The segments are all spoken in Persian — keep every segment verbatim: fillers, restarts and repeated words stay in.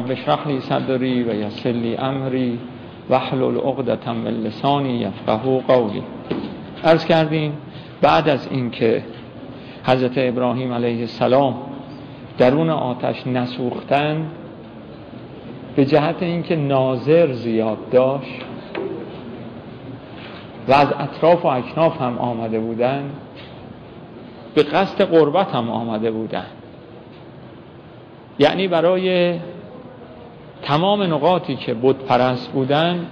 رب اشرح لی صدری و یسر لی امری واحلل عقدة من لسانی یفقهوا قولی. عرض کردیم بعد از اینکه حضرت ابراهیم علیه السلام درون آتش نسوختند، به جهت اینکه ناظر زیاد داشت و از اطراف و اکناف هم آمده بودند، به قصد قربت هم آمده بودند، یعنی برای تمام نقاطی که بت پرست بودند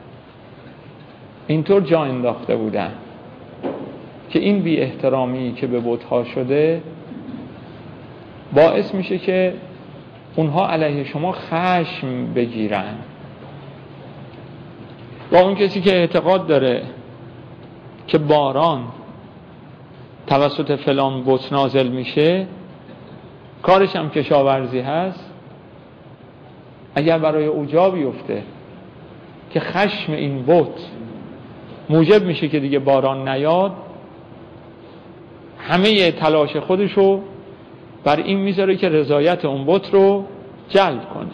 اینطور جا انداخته بودند که این بی احترامی که به بت‌ها شده باعث میشه که اونها علیه شما خشم بگیرن. و اون کسی که اعتقاد داره که باران توسط فلان بت نازل میشه، کارش هم کشاورزی هست، اگر برای او جا بیفته که خشم این بت موجب میشه که دیگه باران نیاد، همه تلاش خودشو بر این میذاره که رضایت اون بت رو جلب کنه.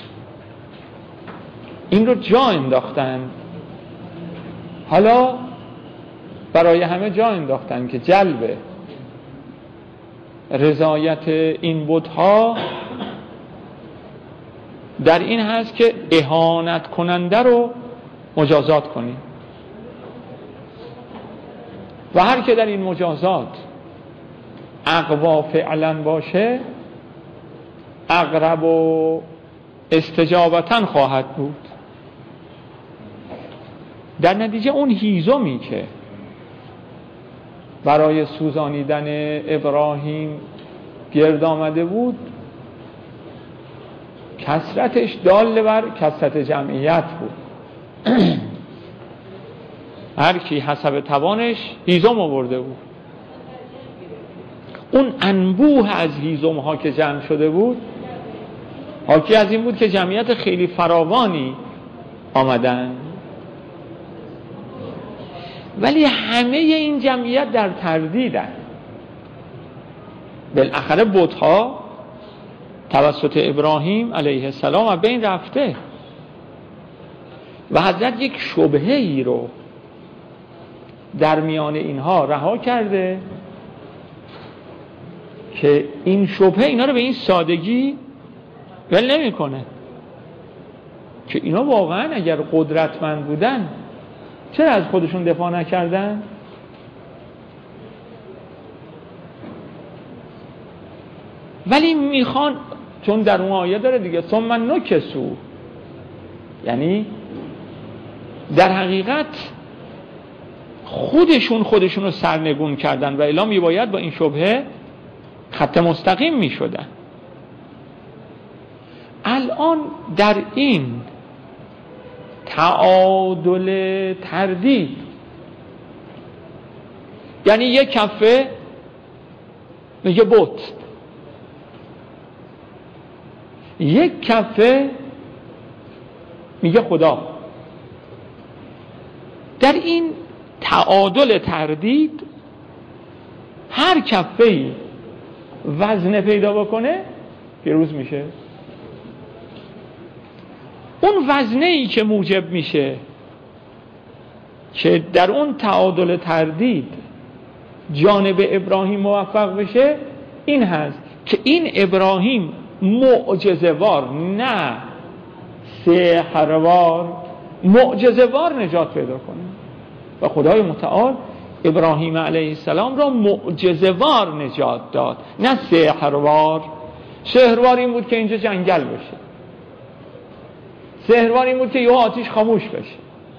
این رو جا انداختن، حالا برای همه جا انداختن که جلب رضایت این بت‌ها در این هست که اهانت کننده رو مجازات کنی و هر که در این مجازات اقوا فعلا باشه اقرب و استجابتن خواهد بود. در نتیجه اون هیزمی که برای سوزانیدن ابراهیم گرد آمده بود، کثرتش دال بر کثرت جمعیت بود. هر کی حسب توانش هیزم آورده بود. اون انبوه از هیزم ها که جمع شده بود حاکی از این بود که جمعیت خیلی فراوانی آمدن، ولی همه این جمعیت در تردیدن. بالاخره بت‌ها توسط ابراهیم علیه السلام از بین رفته و حضرت یک شبهه ای رو در میان اینها رها کرده که این شبهه اینا رو به این سادگی ول نمی کنه که اینا واقعا اگر قدرتمند بودن چرا از خودشون دفاع نکردن؟ ولی میخوان، چون در اون آیه داره دیگه ثم نکسو، یعنی در حقیقت خودشون خودشون رو سرنگون کردن و الا میباید با این شبهه خط مستقیم میشدن. الان در این تعادل تردید، یعنی یک کفه میگه بت، یک کفه میگه خدا. در این تعادل تردید هر کفه‌ای وزن پیدا بکنه پیروز میشه. اون وزنه‌ای که موجب میشه که در اون تعادل تردید جانب ابراهیم موفق بشه این هست که این ابراهیم معجزه‌وار، نه سحروار، معجزه‌وار نجات پیدا کنه. و خدای متعال ابراهیم علیه السلام را معجزه‌وار نجات داد، نه سحروار. سحروار این بود که اینجا جنگل بشه، سحروار این بود که یه آتیش خاموش بشه.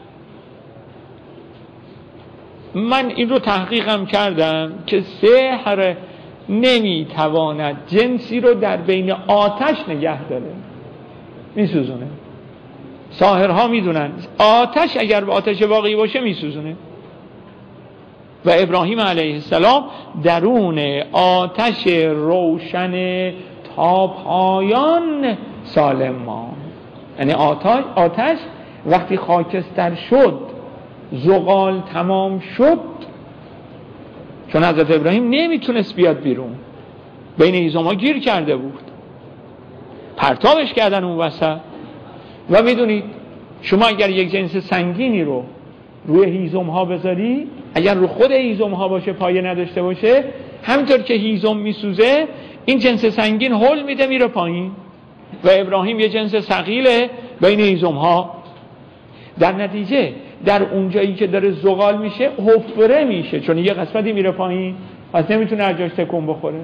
من این رو تحقیقم کردم که سحر نمیتواند جنسی رو در بین آتش نگه داره، میسوزونه. ساحرها میدونن آتش اگر به آتش واقعی باشه میسوزونه و ابراهیم علیه السلام درون آتش روشن تا پایان سالم ماند. یعنی آتش, آتش وقتی خاکستر شد، زغال تمام شد، چون حضرت ابراهیم نمیتونست بیاد بیرون، بین هیزم‌ها گیر کرده بود، پرتابش کردن اون وسط. و میدونید شما اگر یک جنس سنگینی رو روی هیزم ها بذاری، اگر رو خود هیزم ها باشه، پایه نداشته باشه، همینطور که هیزم میسوزه این جنس سنگین هل میده میره پایین. و ابراهیم یه جنس ثقیله بین هیزم ها. در نتیجه در اونجایی که داره زغال میشه حفره میشه، چون یه قسمتی میره پایین، پس نمیتونه از جاش تکون بخوره.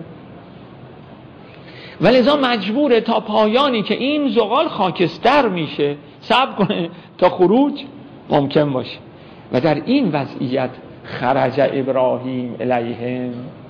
ولذا مجبوره تا پایانی که این زغال خاکستر میشه صبر کنه تا خروج ممکن باشه. و در این وضعیت خرج ابراهیم الیهم.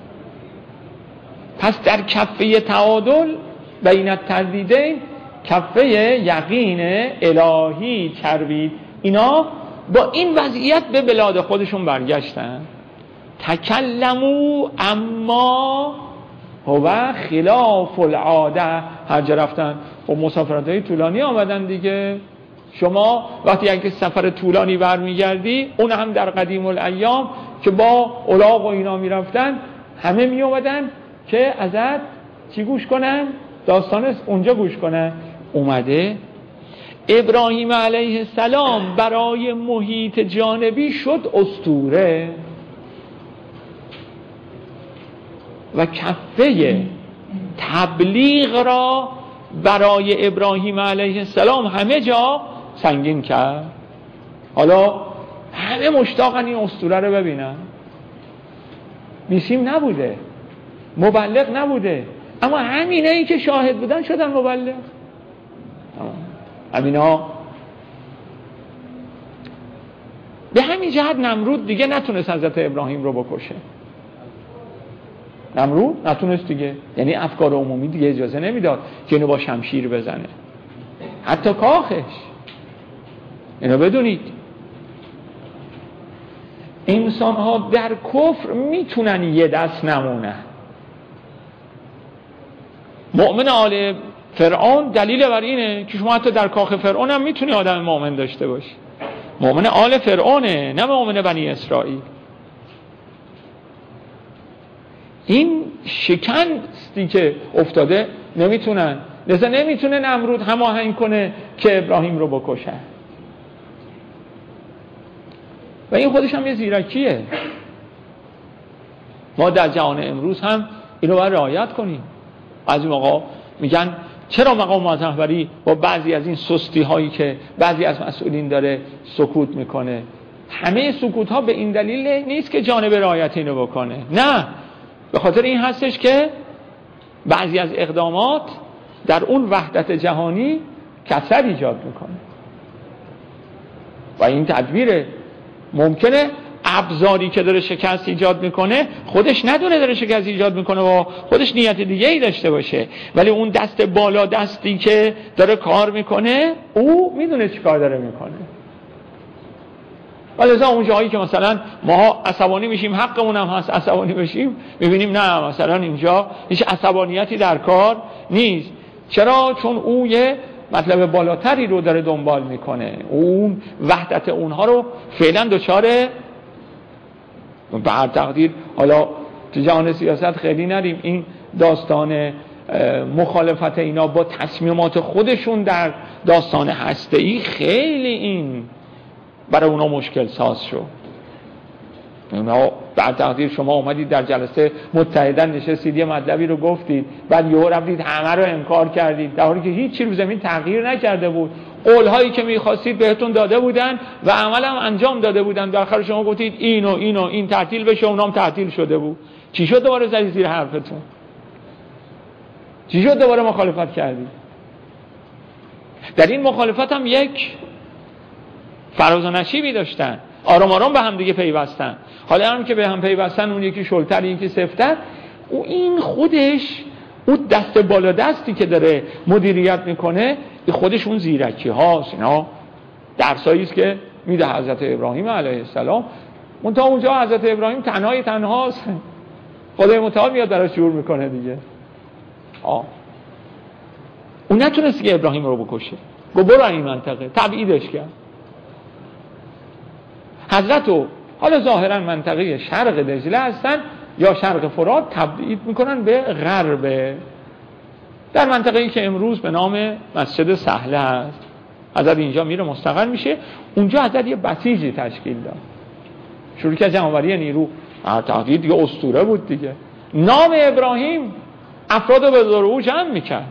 پس در کفه تعادل بین التردیدین، کفه یقین الهی چربید، اینا با این وضعیت به بلاد خودشون برگشتن. تکلمو اما هو خلاف العاده. هر جا رفتن و مسافرت های طولانی آمدن دیگه. شما وقتی یک سفر طولانی برمیگردی، اون هم در قدیم الایام که با الاغ و اینا میرفتن، همه می اومدن که ازت چی گوش کنن؟ داستان اونجا گوش کنن. اومده ابراهیم علیه السلام برای محیط جانبی شد اسطوره و کفه تبلیغ را برای ابراهیم علیه السلام همه جا سنگین کرد. حالا همه مشتاقن این اسطوره رو ببینن. میسیم نبوده، مبلغ نبوده، اما همینه ای که شاهد بودن شدن مبلغ. همینا به همین جهت نمرود دیگه نتونست حضرت ابراهیم رو بکشه. نمرود نتونست دیگه، یعنی افکار عمومی دیگه اجازه نمیداد که اینو با شمشیر بزنه، حتی کاخش. اینو بدونید انسان ها در کفر میتونن یه دست نمونن. مؤمن آل فرعون دلیل بر اینه که شما حتی در کاخ فرعون هم میتونی آدم مؤمن داشته باشی. مؤمن آل فرعونه، نه مؤمن بنی اسرائیل. این شکنستی که افتاده نمیتونن، لذا نمیتونه نمرود هماهنگ کنه که ابراهیم رو بکشه. و این خودش هم یه زیرکیه. ما در جهان امروز هم اینو باید رعایت کنیم. بعضی موقع میگن چرا مقام رهبری با بعضی از این سستی هایی که بعضی از مسئولین داره سکوت میکنه؟ همه سکوت ها به این دلیل نیست که جانب رعایت اینو بکنه، نه، به خاطر این هستش که بعضی از اقدامات در اون وحدت جهانی کسر ایجاد میکنه و این تدبیر ممکنه ابزاری که داره شکست ایجاد میکنه خودش ندونه داره شکست ایجاد میکنه و خودش نیت دیگه ای داشته باشه، ولی اون دست بالا دستی که داره کار میکنه او میدونه چی کار داره میکنه. ولی از اون جایی که مثلا ما عصبانی میشیم، حقمون هم هست عصبانی بشیم، میبینیم نه مثلا اینجا هیچ عصبانیتی در کار نیست. چرا؟ چون او یه مطلب بالاتری رو داره دنبال میکنه، اون وحدت اونها رو فعلا دچار به هر تقدیر. حالا تو جهان سیاست خیلی نریم، این داستان مخالفت اینا با تصمیمات خودشون در داستان هسته‌ای خیلی این برای اونا مشکل ساز شد. اونا بعد تقدیر شما اومدید در جلسه متحدن نشستید، یه مطلبی رو گفتید، بعد یهو رفتید همه رو انکار کردید، در حالی که هیچ چیزی رو زمین تغییر نکرده بود. قول‌هایی که می‌خواستید بهتون داده بودن و عمل هم انجام داده بودن، در آخر شما گفتید اینو اینو این تعطیل بشه، اونام تعطیل شده بود. چی شد دوباره زدید زیر حرفتون؟ چی شد دوباره مخالفت کردید؟ در این مخالفت هم یک فراز و نشیبی داشتن، آرام آرام به هم دیگه پیوستن. حالا هم که به هم پیوستن، اون یکی شلتر یکی سفتر، او این خودش اون دست بالا دستی که داره مدیریت میکنه خودش اون زیرکی هاست. اینا درسایی است که میده حضرت ابراهیم علیه السلام. اون تا اونجا حضرت ابراهیم تنهای تنهاست، خدای متعال میاد براش جور میکنه دیگه. آه. اون نتونست که ابراهیم رو بکشه، گو برو این منطقه، تبعیدش کرد. حضرت و حالا ظاهرا منطقه شرق دجله هستن یا شرق فرات، تبعید میکنن به غرب، به در منطقه‌ای که امروز به نام مسجد سهله هست. حضرت اینجا میره مستقر میشه. اونجا حضرت یه بسیجی تشکیل داد، شروع کرد جمع‌آوری نیرو. تقدیر دیگه اسطوره بود دیگه. نام ابراهیم افراد رو به دور او جمع میکرد.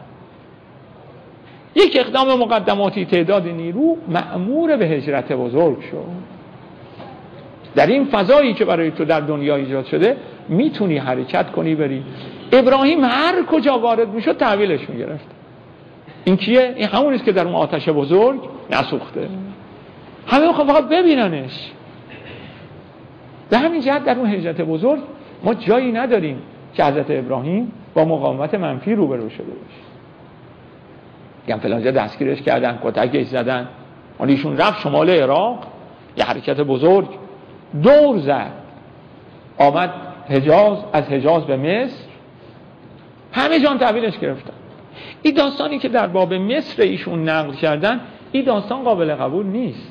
یک اقدام مقدماتی تعداد نیرو مأمور به هجرت بزرگ شد. در این فضایی که برای تو در دنیا ایجاد شده میتونی حرکت کنی بری. ابراهیم هر کجا وارد میشد تحویلش میگرفت. این کیه؟ این همونیست که در اون آتش بزرگ نسوخته. همه میخوان فقط ببیننش. به همین جهت در اون هجرت بزرگ ما جایی نداریم که حضرت ابراهیم با مقاومت منفی روبرو شده باشه. میگم فلان جا دستگیرش کردن، کتکش زدن، اون ایشون رفت شمال عراق، یه حرکت بزرگ دور زد، آمد حجاز، از حجاز به مصر، همه جان تحویلش گرفتن. این داستانی که در باب مصر ایشون نقل کردن، این داستان قابل قبول نیست.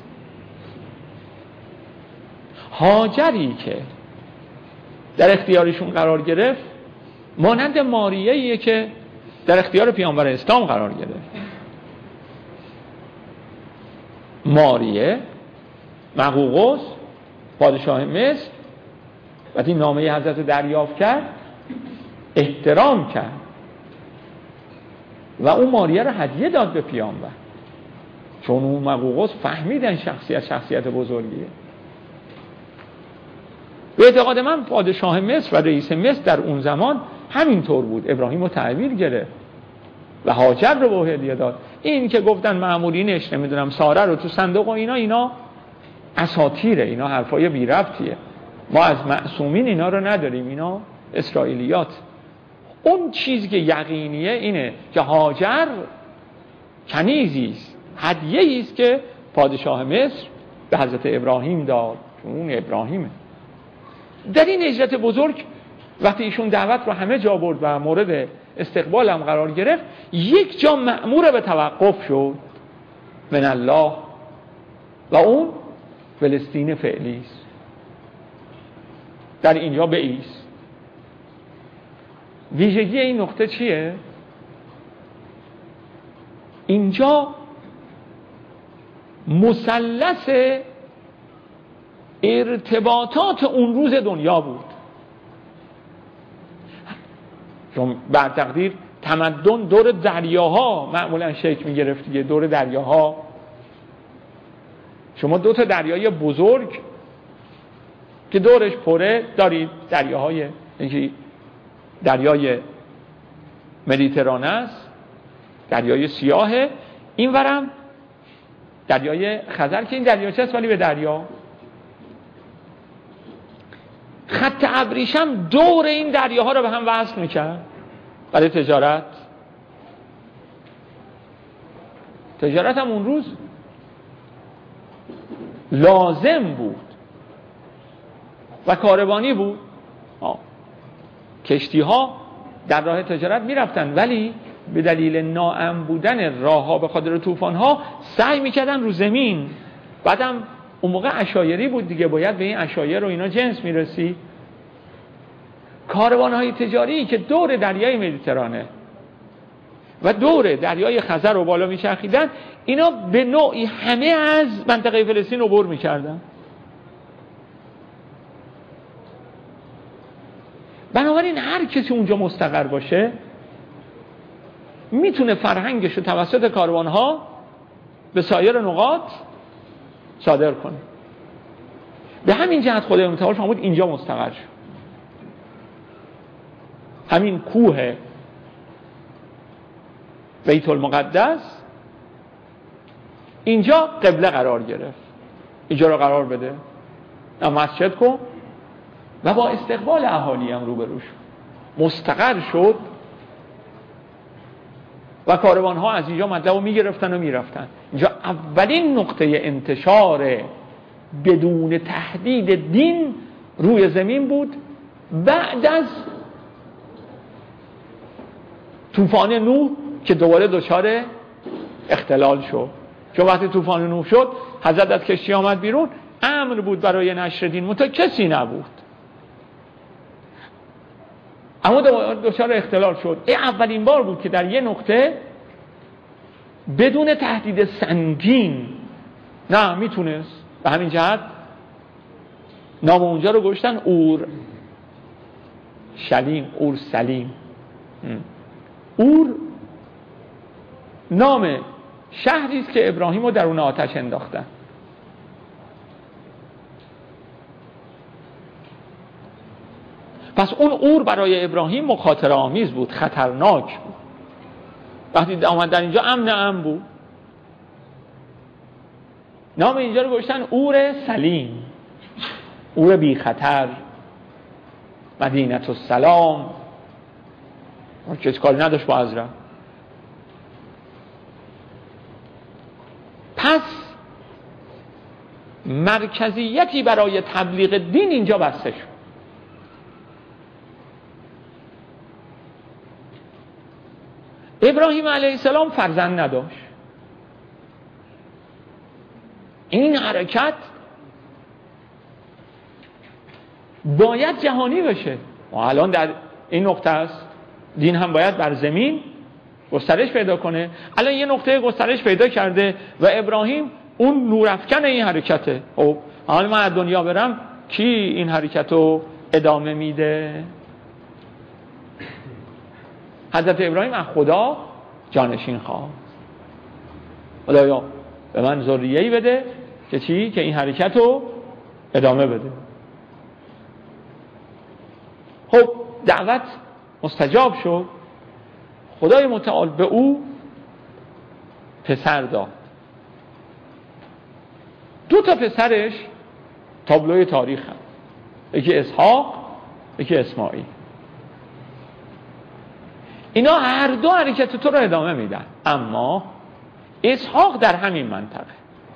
هاجری که در اختیارشون قرار گرفت مانند ماریه‌ایه که در اختیار پیامبر اسلام قرار گرفت. ماریه مغوغوس پادشاه مصر وقتی نامه حضرت دریافت کرد احترام کرد و اون ماریه رو هدیه داد به پیامبر، چون اون مغوغوس فهمیدن شخصیت شخصیت بزرگیه. به اعتقاد من پادشاه مصر و رئیس مصر در اون زمان همینطور بود. ابراهیم رو تحویل گرفت و هاجر رو به هدیه داد. این که گفتن مأمورینش نمیدونم ساره رو تو صندوق و اینا اینا اساطیره، اینا حرفای بی ربطیه. ما از معصومین اینا رو نداریم، اینا اسرائیلیات. اون چیزی که یقینیه اینه که هاجر کنیزی است، هدیه‌ای است که پادشاه مصر به حضرت ابراهیم داد، چون اون ابراهیمه. در این هجرت بزرگ وقتی ایشون دعوت رو همه جا برد و مورد استقبال هم قرار گرفت، یک جا مأمور به توقف شد من الله و اون فلسطین فعلی است. در اینجا بایست. ویژگی این نقطه چیه؟ اینجا مثلث ارتباطات اون روز دنیا بود، چون بر تقدیر تمدن دور دریاها معمولا شکل می گرفت دیگه. دور دریاها شما دو تا دریای بزرگ که دورش پره دارید، دریاهای یکی دریای مدیترانه است، دریای سیاهه، این ورم دریای خزر که این دریاچه است ولی به دریا. خط ابریشم دور این دریاها رو به هم وصل میکرد برای تجارت. تجارت هم اون روز لازم بود و کاروانی بود. آه. کشتی ها در راه تجارت میرفتن ولی به دلیل ناامن بودن راه ها به خاطر طوفان ها سعی میکردن رو زمین. بعدم اون موقع عشایری بود دیگه، باید به این عشایر و اینا جنس میرسی. کاروان های تجاری که دور دریای مدیترانه و دور دریای خزر رو بالا میچرخیدن، اینا به نوعی همه از منطقه فلسطین عبور میکردن. بنابراین هر کسی اونجا مستقر باشه میتونه فرهنگش رو توسط کاروانها به سایر نقاط صادر کنه. به همین جهت خدای متعال فرمود اینجا مستقر شد. همین کوه بیت المقدس اینجا قبله قرار گرفت. اینجا رو قرار بده، مسجد کن و با استقبال اهالی هم روبرو شد، مستقر شد و کاروان ها از اینجا مطلب رو میگرفتن و میرفتن. اینجا اولین نقطه انتشار بدون تهدید دین روی زمین بود بعد از طوفان نوح که دوباره دچار اختلال شد. چون وقتی طوفان نوح شد حضرت از کشتی آمد بیرون، امر بود برای نشر دین، منتها کسی نبود. اما دچار اختلال شد. این اولین بار بود که در یه نقطه بدون تهدید سنگین نه میتونست. به همین جهت نام اونجا رو گذاشتن اور شلیم، اور سلیم. اور نام شهری است که ابراهیم رو در اون آتش انداختن. پس اون اور برای ابراهیم مخاطره آمیز بود، خطرناک بود. وقتی آمد در اینجا امن امن بود. نام اینجا رو گذاشتن اور سلیم، اور بی خطر، مدینه السلام. چه کاری نداشت با حضرت. پس مرکزیتی برای تبلیغ دین اینجا بسته شد. ابراهیم علیه السلام فرزند نداشت. این حرکت باید جهانی بشه و الان در این نقطه است. دین هم باید بر زمین گسترش پیدا کنه. الان یه نقطه گسترش پیدا کرده و ابراهیم اون نورافکن این حرکته. خب حالا من از دنیا برم کی این حرکت رو ادامه میده؟ حضرت ابراهیم از خدا جانشین خواست. خدایا به من ذریه‌ای بده که چی؟ که این حرکت رو ادامه بده. خب دعوت مستجاب شد. خدای متعال به او پسر داد. دو تا پسرش تابلوی تاریخ هم. یکی اسحاق، یکی اسماعیل. اینا هر دو حرکت تو رو ادامه میدن، اما اسحاق در همین منطقه.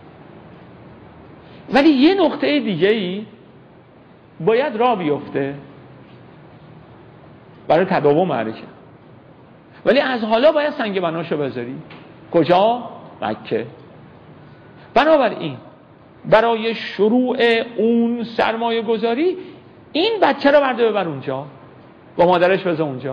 ولی یه نقطه دیگه ای باید راه بیفته برای تداوم حرکت. ولی از حالا باید سنگ بناشو بذاری. کجا؟ مکه. بنابراین برای شروع اون سرمایه گذاری این بچه رو برده ببر اونجا، با مادرش بذار اونجا.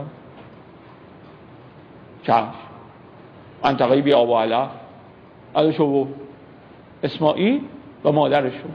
چشم. منطقه بی آب و علف ازشو و اسماعیل و مادرشو.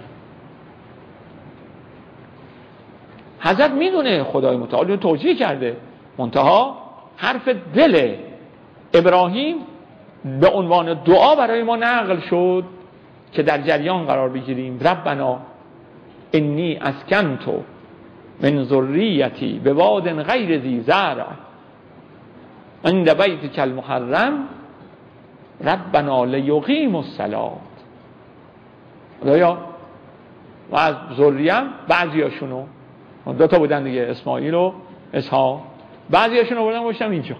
حضرت میدونه خدای متعال رو توجیه کرده، منتها حرف دل ابراهیم به عنوان دعا برای ما نقل شد که در جریان قرار بگیریم. ربنا انی اسکنت من ذریتی بواد غیر ذی زرع عند بیتک المحرم ربنا لیقیموا الصلاة. خدایا و از ذریم بعضیاشونو، دو تا بودن دیگه، اسماعیل و اسحاق، بعضیاشون رو بردم گذاشتم اینجا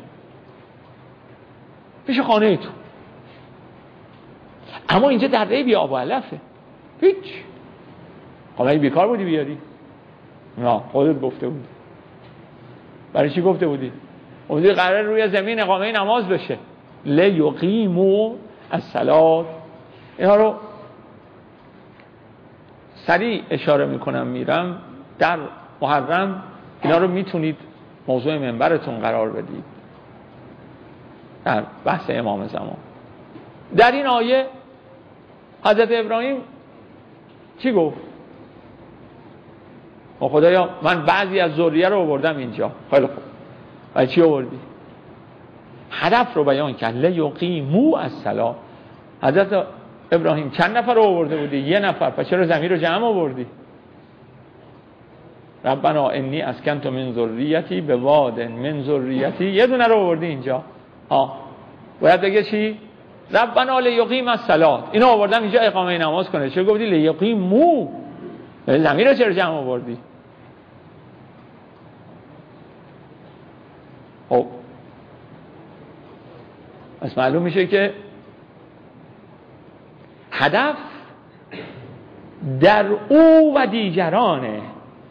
پیش خانه تو. اما اینجا در ری بی آب و علفه، هیچ. خب اگه بیکار بودی بیاری؟ نه، خودت گفته بودی. برای چی گفته بودی؟ اونجا قرار روی زمین اقامه نماز بشه. لیقیموا الصلاة. اینا رو سریع اشاره میکنم میرم. در محرم اینا رو میتونید موضوع منبرتون قرار بدید در بحث امام زمان. در این آیه حضرت ابراهیم چی گفت؟ و خدایا من بعضی از ذریه رو آوردم اینجا. خیلی خوب، ولی چی آوردی؟ هدف رو بیان کرد. لیقیموا الصلاة. حضرت ابراهیم چند نفر رو آورده بودی؟ یه نفر. پس چرا زمین رو جمع آوردی؟ ربنا انی اسکنت من ذریتی بواد من ذریتی، یه دونه رو آوردی اینجا. ها باید بگه چی؟ ربنا لیقیم الصلاة. اینو آوردم اینجا اقامه نماز کنه. چرا گفتی لیقیموا؟ زمین رو چرا جمع آوردی؟ خب پس معلوم میشه که هدف در او و دیگرانه.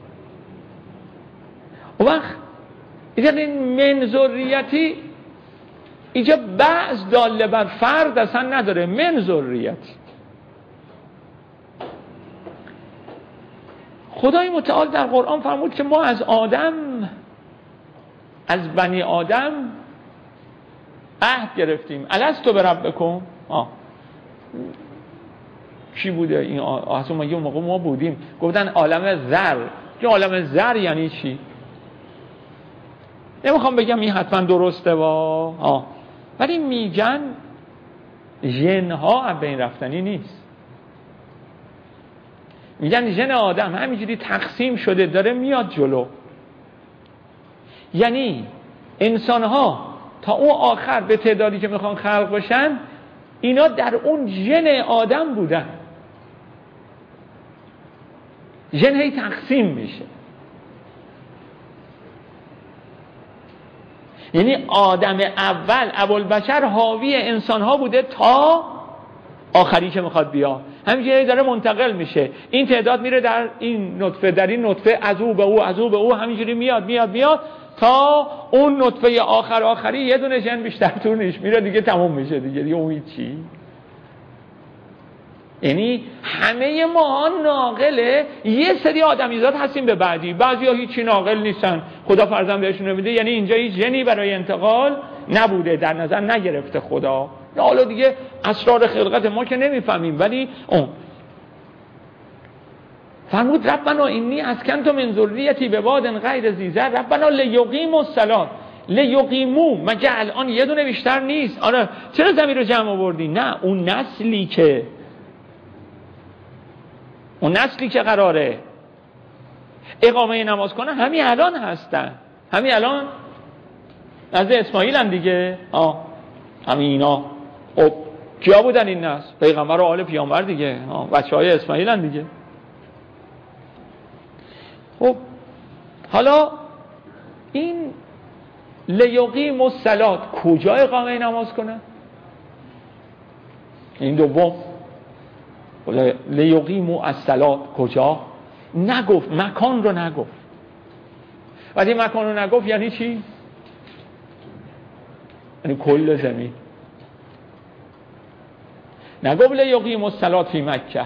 و وقت اینجا این من ذریتی اینجا بعض داله بر فرد اصلا نداره. من ذریتی خدای متعال در قرآن فرمود که ما از آدم از بنی آدم عهد گرفتیم الستو بربکم. آه چی بوده این؟ اصلا ما یه موقع ما بودیم گفتن عالم زر. که عالم زر یعنی چی؟ نمیخوام بگم این حتما درسته با آه ولی میگن ژن‌ها از بین رفتنی نیست. میگن ژن آدم همینجوری تقسیم شده داره میاد جلو. یعنی انسان‌ها تا اون آخر به تعدادی که میخوان خلق بشن اینا در اون ژن آدم بودن. ژن هی تقسیم میشه. یعنی آدم اول ابوالبشر حاوی انسان‌ها بوده تا آخری که میخواد بیا. همینجوری داره منتقل میشه. این تعداد میره در این نطفه، در این نطفه از او به او، از او به او، همینجوری میاد میاد میاد تا اون نطفه آخر آخری یه دونه ژن بیشتر طول نمیشه میره دیگه تموم میشه دیگه دیگه اون چی. یعنی همه ما ناقله یه سری آدمیزاد هستیم به بعدی. بعضیا هیچی ناقل نیستن، خدا فرزند بهشون نمیده. یعنی اینجا هیچ ژنی برای انتقال نبوده، در نظر نگرفته خدا. حالا دیگه اسرار خلقت ما که نمیفهمیم، ولی اون فرمود ربنا اینی اسکنت من ذریتی بواد غیر ذی زرع ربنا لیقیموا الصلاة. لیقیموا مگه الان یه دونه بیشتر نیست؟ آره چرا ضمیر رو جمع آوردی؟ نه اون نسلی که اون نسلی که قراره اقامه نماز کنه همین الان هستن، همین الان نزد اسماعیل هم دیگه. آه همین اینا خب کیا بودن این نسل؟ پیغمبر و آل پیامبر دیگه، بچه های اسماعیل هم دیگه. خب حالا این لیقیموا الصلاة کجا اقامه نماز کنه؟ این دوم لیقیموا الصلاة کجا؟ نگفت، مکان رو نگفت. وقتی مکان رو نگفت یعنی چی؟ یعنی کل زمین. نگفت لیقیموا الصلاة فی مکه.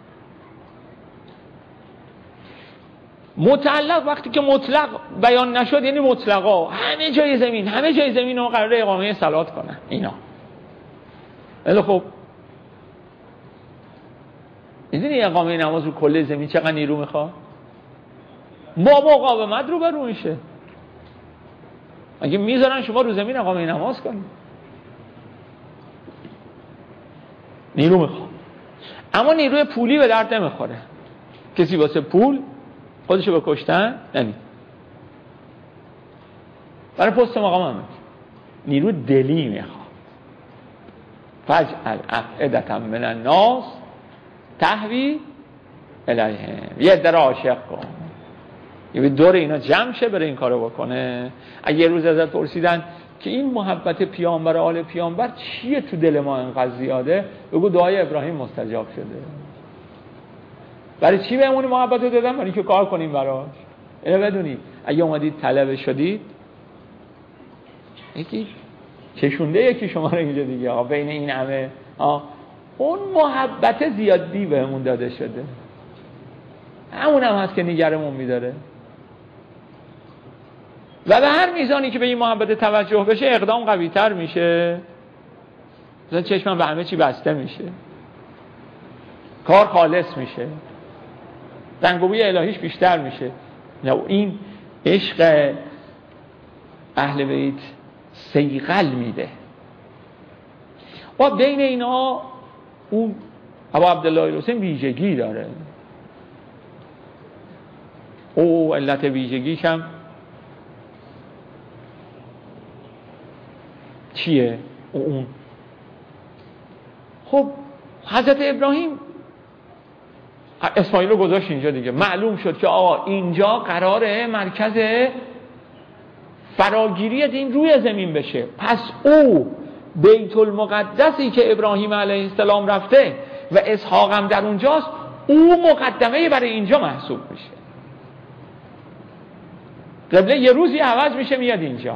متعلق وقتی که مطلق بیان نشد یعنی مطلقا همه جای زمین، همه جای زمین رو قراره اقامه صلات کنن اینا. ولی خب میدونی اقامه نماز رو کل زمین چقدر نیرو میخواد؟ با مقاومت رو برو میشه. اگه میذارن شما رو زمین اقامه نماز کنید نیرو میخواد. اما نیروی پولی به درد نمیخوره. کسی واسه پول خودشو بکشتن نمی. برای پست مقام هم نیرو دلی میخواد. فجعل افئدة من الناس تهوی الیهم. یه در عاشق کن یه به دور اینا جمع شه بره این کارو بکنه. اگه یه روز ازت پرسیدن که این محبت پیامبر آل پیامبر چیه تو دل ما اینقدر زیاده، بگو دعای ابراهیم مستجاب شده. برای چی بهمون محبت رو دادن؟ برای که کار کنیم براش. اینو بدونید اگه اومدید طلبه شدید یکی کشونده یکی شما رو اینجا دیگه آه بین این همه آه اون محبت زیادی بهمون داده شده. همون هم هست که نگرمون میداره و به هر میزانی که به این محبت توجه بشه اقدام قوی تر میشه. مثلا چشمم به همه چی بسته میشه، کار خالص میشه، رنگوبی الهیش بیشتر میشه. نه این عشق اهل بیت صیقل میده. و بین اینا اون ابا عبدالله الحسین ویژگی داره. او علت ویژگیش هم چیه؟ اون خب حضرت ابراهیم اسماعیل رو گذاشت اینجا دیگه. معلوم شد که آقا اینجا قراره مرکز فراگیری دین روی زمین بشه. پس او بیت المقدسی که ابراهیم علیه السلام رفته و اسحاق هم در اونجاست، او مقدمه برای اینجا محسوب میشه. قبله یه روزی عوض میشه میاد اینجا.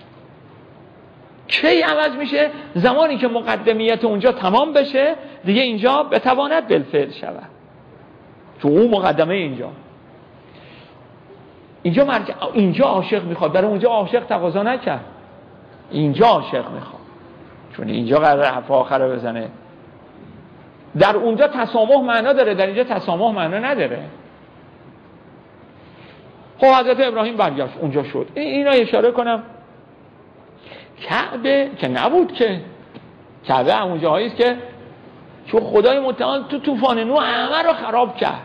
کی عوض میشه؟ زمانی که مقدمیت اونجا تمام بشه دیگه اینجا بتواند بالفعل شود. تو اون مقدمه اینجا اینجا مرجع، اینجا عاشق میخواد، برای اونجا عاشق تقاضا نکرد، اینجا عاشق میخواد چون اینجا قرار حرف آخره بزنه. در اونجا تسامح معنا داره، در اینجا تسامح معنا نداره. خب حضرت ابراهیم برگشت اونجا شد. اینا اشاره کنم کعبه که نبود، که کعبه همون جایی است که چون خدای متعال تو طوفان نوح همه رو خراب کرد.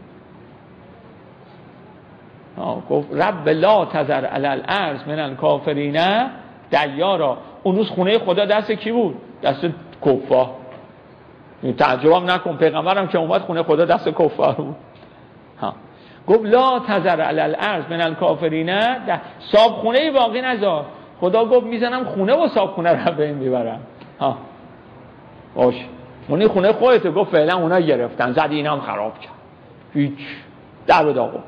گفت رب لا تذر علی الارض من الکافرین دیارا. اون روز خونه خدا دست کی بود؟ دست کفار. تعجب هم نکن، پیغمبرم که اومد خونه خدا دست کفار بود. ها گفت لا تذر علی الارض من الکافرین، صاحب خونه باقی نذار. خدا گفت میزنم خونه و صاحب خونه رو به این میبرم. ها باش، اونی خونه خودت. گفت فعلا اونا گرفتن، زدی اینا هم خراب کرد، هیچ در و داغو.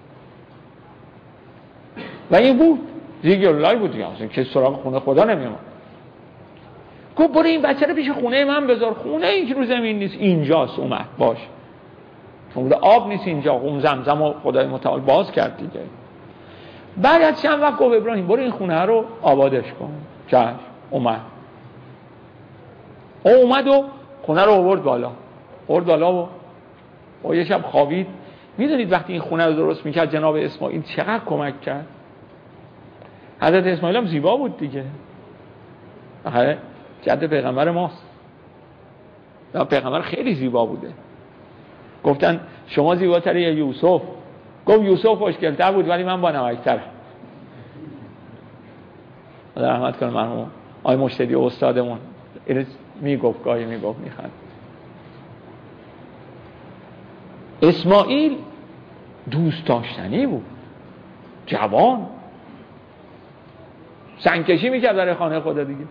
و این بود دیگه لای بود دیگه، اصلا که سراغ خونه خدا نمیومد. گفت برو این بچه رو پیش خونه من بذار. خونه این که رو زمین نیست، اینجاست. اومد باش، چون آب نیست اینجا. اون زمزم و خدای متعال باز کرد دیگه. بعد از چند وقت گفت ابراهیم برو این خونه رو آبادش کن. چشم. اومد او اومد و خونه رو آورد بالا، آورد بالا و او یه شب خوابید. میدونید وقتی این خونه رو درست میکرد جناب اسماعیل چقدر کمک کرد؟ حضرت اسماعیل هم زیبا بود دیگه، آخه جد پیغمبر ماست. پیغمبر خیلی زیبا بوده. گفتن شما زیباتری یا یوسف؟ گفت یوسف خوشگل‌تر بود ولی من با نمک‌ترم. خدا رحمت کنه مرحوم آقای مشتری استادمون، اینو میگفت گاهی میگفت میخند. اسماعیل دوست داشتنی بود، جوان، سنگکشی میکرد برای خانه خدا دیگه.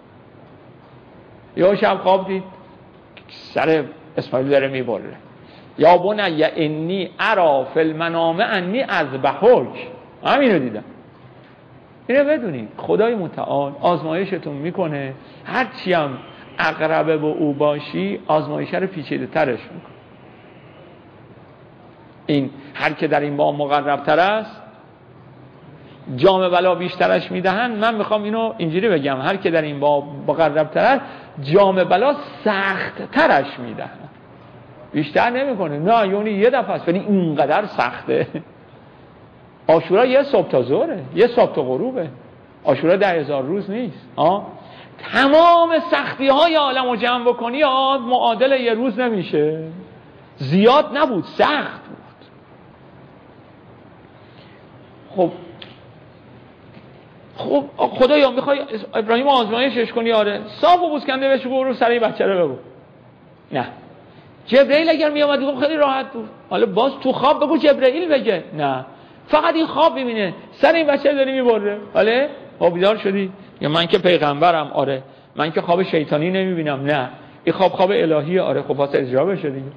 یا شب خواب دید سر اسماعیل داره میبره. یا بنی انی ارا فی المنام انی اذبحک. همینو دیدم. اینو بدونید خدای متعال آزمایشتون میکنه، هرچی هم اقربه به او باشی آزمایش رو پیچیده ترش میکنه. این هر که در این باب مقرب تر است جام بلا بیشترش میدهن. من میخوام اینو اینجوری بگم، هر که در این باب مقرب تر است جام بلا سخت ترش میدهن، بیشتر نمیکنه. نه یعنی یه دفعه است ولی اینقدر سخته. عاشورا یه صبح تا ظهره، یه صبح تا غروبه. عاشورا ده هزار روز نیست. آه؟ تمام سختی های عالم رو جمع بکنی آه معادل یه روز نمیشه. زیاد نبود، سخت بود. خب خب خدایا میخوای ابراهیم آزمایشش کنی؟ آره. صاف و بوسکنده بهش برو سر بچه رو بگو. نه. جبرئیل اگر می اومد گفت خیلی راحت بود. حالا باز تو خواب بگو جبرئیل بگه. نه. فقط این خواب ببینه سر این بچه داری میبره. حالا خب بیدار شدی؟ یا من که پیغمبرم. آره. من که خواب شیطانی نمیبینم. نه. این خواب خواب الهیه. آره. خب واسه اجرا بشه دیگه.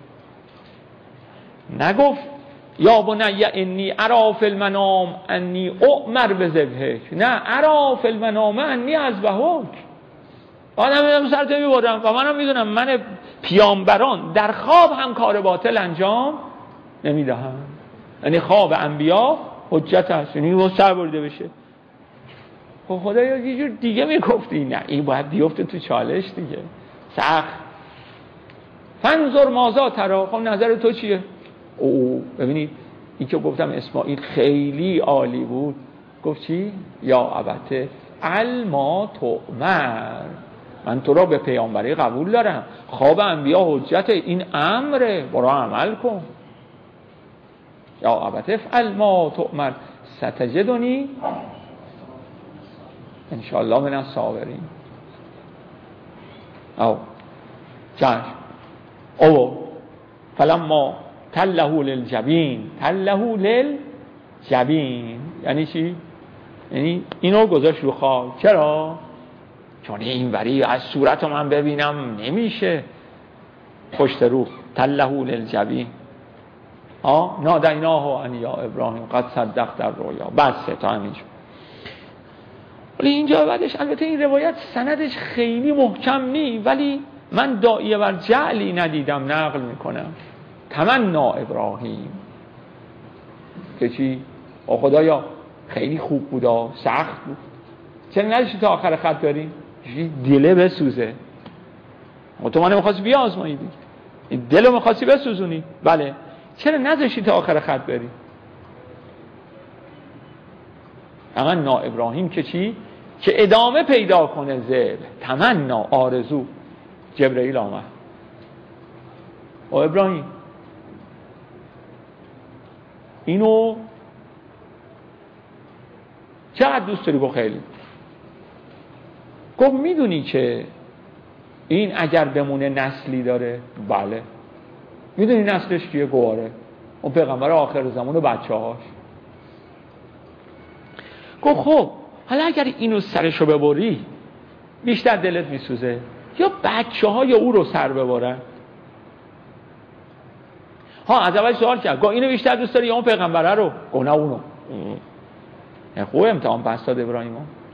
نگفت یا بنی انی ارا فی المنام انی اؤمر بذبحک. نه، ارا فی المنام انی اذبحک. آدم میدونم سرت میبرم و منم میدونم من پیامبران در خواب هم کار باطل انجام نمیدهم. یعنی خواب انبیا حجت هست، یعنی باید سر برده بشه. خب خدایا یه جور دیگه میگفتی. نه این باید بیفته تو چالش دیگه، سخت. فنظر ماذا تری. خب نظر تو چیه؟ او ببینید این که گفتم اسماعیل خیلی عالی بود. گفت چی؟ یا ابته الما تؤمر. من تو را به پیامبری قبول دارم، خواب انبیا حجت، این امره، برو عمل کن. یا ابته افعل ما تؤمر ستجدنی ان شاء الله من الصابرین. او چش او فلما تله للجبین. تله للجبین یعنی چی؟ یعنی اینو گذاشت رو خاک. چرا؟ چون این وری از صورت من ببینم نمیشه. پشت رو تله للجبین. آه نادیناه ان یا ابراهیم قد صدقت در رویا. بسه تا همینجا. ولی اینجا بعدش البته این روایت سندش خیلی محکم نی، ولی من داعیه بر جعلی ندیدم نقل میکنم. تمنا ابراهیم که چی؟ او خدایا خیلی خوب بود، سخت بود، چرا نداشتی تا آخر خط بریم؟ دله بسوزه. تو ما نمیخواستی بیا آزمایی دیگه، این دلو میخواستی بسوزونی. بله، چرا نذاشتی تا آخر خط بریم؟ اما نا ابراهیم که چی؟ که ادامه پیدا کنه ذبح، تمنا، آرزو. جبرئیل آمد، او ابراهیم اینو چقدر دوست داری؟ گفت خیلی. گفت میدونی که این اگر بمونه نسلی داره؟ بله. میدونی نسلش کیه؟ گواره، اون پیغمبر آخر زمان و بچه هاش. گفت خب حالا اگر اینو سرشو ببری بیشتر دلت میسوزه یا بچه های او رو سر ببرن؟ ها، از اول سوال کرد، گفت اینو بیشتر دوست داری یا اون پیغمبره رو؟ گفت نه اونو. خوب امتحان پس داد ابراهیم.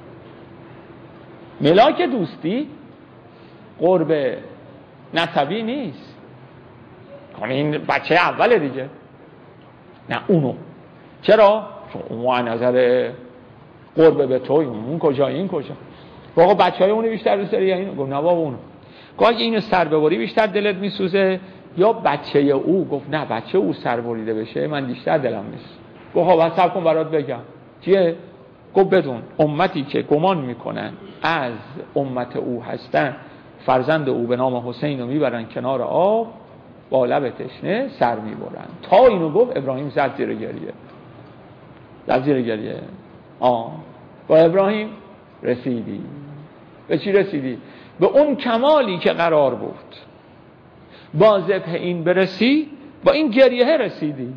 ملاک دوستی قرب نسبی نیست، این بچه اوله دیگه. نه اونو. چرا؟ چون اون نظر قرب به توی، اون کجا این کجا. واقعا بچه های اونو بیشتر دوست داری یا اینو؟ گفت نه بابا اونو. گفت اگه اینو سر ببری بیشتر دلت میسوزه یا بچه او؟ گفت نه بچه او سر بریده بشه من بیشتر دلم میسوزه. گفت خب حساب کن برات بگم چیه؟ گفت بدون امتی که گمان میکنن از امت او هستن فرزند او به نام حسین رو میبرن کنار آب با لب تشنه سر میبرن. تا اینو گفت ابراهیم زد زیر گریه، زد زیر گریه. آه با ابراهیم رسیدی. به چی رسیدی؟ به اون کمالی که قرار بود با ذبح این برسی، با این گریه رسیدی.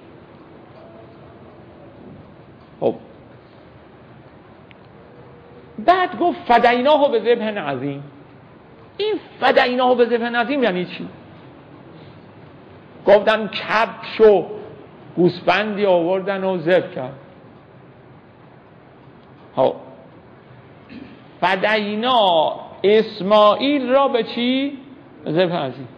خب بعد گفت فدیناه به ذبح عظیم. این فدیناه به ذبح عظیم یعنی چی؟ گفتن کبش و گوسفندی آوردن و ذبح کرد. خب فدینا اسماعیل را به چی؟ ذبح عظیم.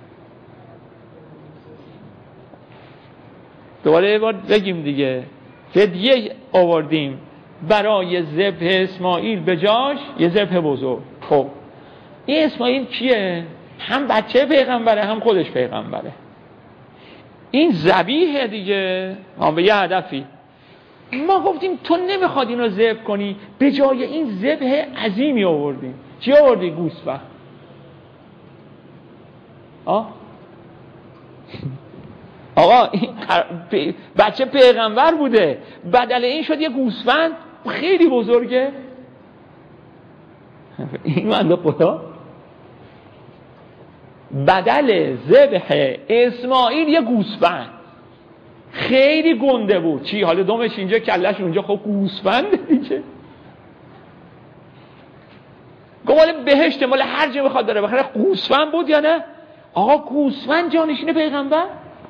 دوباره یه بار بگیم دیگه، فدیه آوردیم برای ذبح اسماعیل، به جاش یه ذبح بزرگ. خب این اسماعیل کیه؟ هم بچه پیغمبره هم خودش پیغمبره. این ذبیحه دیگه، هم به یه هدفی. ما گفتیم تو نمیخواد اینو ذبح کنی، به جای این ذبح عظیمی آوردیم. چی آوردی؟ گوسفند. آه آقا این بچه پیغمبر بوده، بدل این شد یه گوسفند خیلی بزرگه. این منده خدا بدل ذبح اسماعیل یه گوسفند خیلی گنده بود. چی؟ حالا دومش اینجا کلش اونجا، خب گوسفند دیگه. گفت مال بهشت، مال هر جا بخواد داره بخره. گوسفند بود یا نه؟ آقا گوسفند جانشین پیغمبر.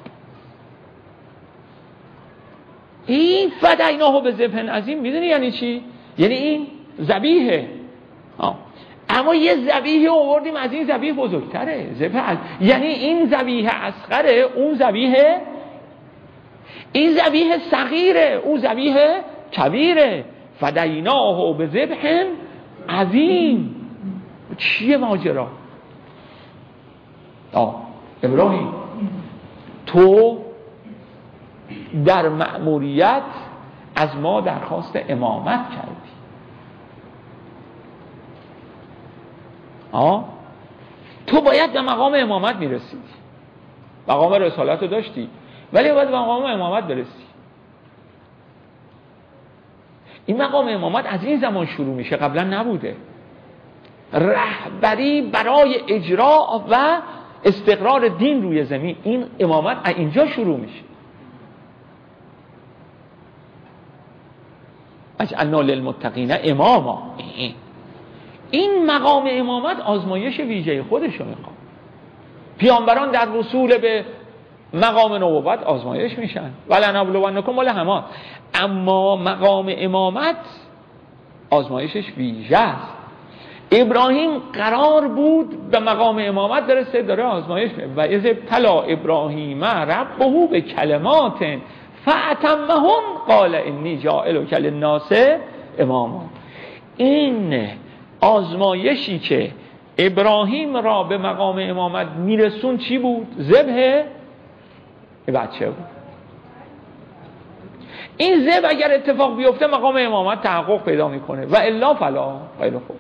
این فدیناه به ذبح عظیم میدونی یعنی چی؟ یعنی این ذبیحه. اما یه ذبیحه آوردیم از این ذبیح بزرگتره. ذبح یعنی این ذبیح اصغره، اون ذبیح، این ذبیح صغیره، اون ذبیح کبیره. فدیناه به ذبح عظیم. چیه ماجرا؟ آه ابراهیم تو در مأموریت از ما درخواست امامت کردی. آه تو باید به مقام امامت میرسیدی. مقام رسالت رو داشتی ولی باید به مقام امامت برسی. این مقام امامت از این زمان شروع میشه، قبلا نبوده. رهبری برای اجرا و استقرار دین روی زمین، این امامت از اینجا شروع میشه. اجعلنا للمتقین اماما. این مقام امامت آزمایش ویژه خودشو میخواد. پیامبران در وصول به مقام نبوت آزمایش میشن. ولنبلونکم مال همان. اما مقام امامت آزمایشش ویژه است. ابراهیم قرار بود به مقام امامت برسه، داره آزمایش میشه. و اذ ابتلی ابراهیم ربه به کلمات فأتمهم قال انی جاعلک للناس اماما. این آزمایشی که ابراهیم را به مقام امامت میرسون چی بود؟ ذبح بچه بود. این ذبح اگر اتفاق بیفته مقام امامت تحقق پیدا میکنه و الا فلا. خیلی خوب،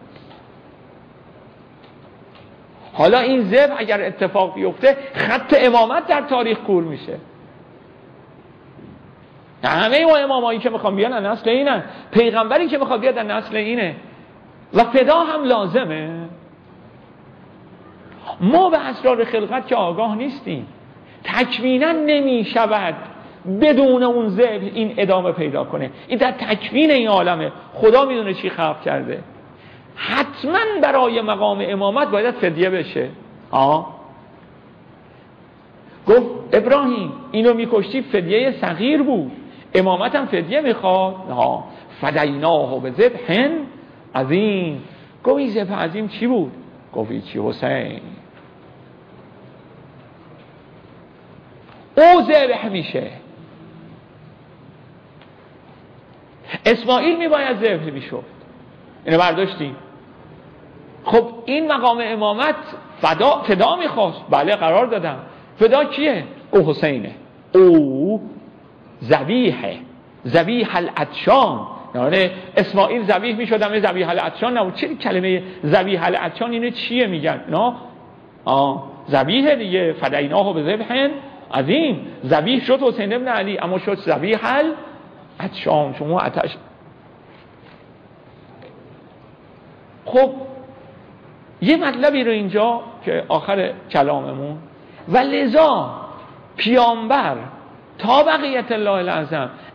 حالا این ذبح اگر اتفاق بیفته خط امامت در تاریخ کور میشه. همه ما امامایی که میخوام بیان از نسل اینن، پیغمبری که میخواد بیاد از نسل اینه و فدا هم لازمه. ما به اسرار خلقت که آگاه نیستیم، تکوینا نمیشود بدون اون ذبح این ادامه پیدا کنه. این در تکوین این عالمه، خدا میدونه چی خلق کرده. حتما برای مقام امامت باید فدیه بشه. آه گفت ابراهیم اینو میکشتی فدیه صغیر بود، امامت هم فدیه میخواد. ها فدیناه به ذبح عظیم. گفت این ذبح عظیم چی بود؟ گفت چی؟ حسین. او ذبح میشه. اسماعیل میباید ذبح میشد، اینو برداشتیم. خب این مقام امامت فدا فدا میخواست، بله قرار دادم. فدا کیه؟ او حسینه، او ذبیحه، ذبیح العطشان. یعنی اسماعیل ذبیح میشد، اما ذبیح العطشان نبود. چه کلمه ذبیح العطشان اینه چیه میگن؟ نه آه ذبیح دیگه، فدیناه به ذبح عظیم. ذبیح شد حسین ابن علی، اما شد ذبیح العطشان، شما آتش. خب یه مطلبی رو اینجا که آخر کلاممون، و لذا پیامبر تا بقیت الله العظم